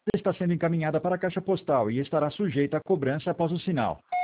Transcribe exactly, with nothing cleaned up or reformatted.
está sendo encaminhada para a caixa postal e estará sujeita à cobrança após o sinal.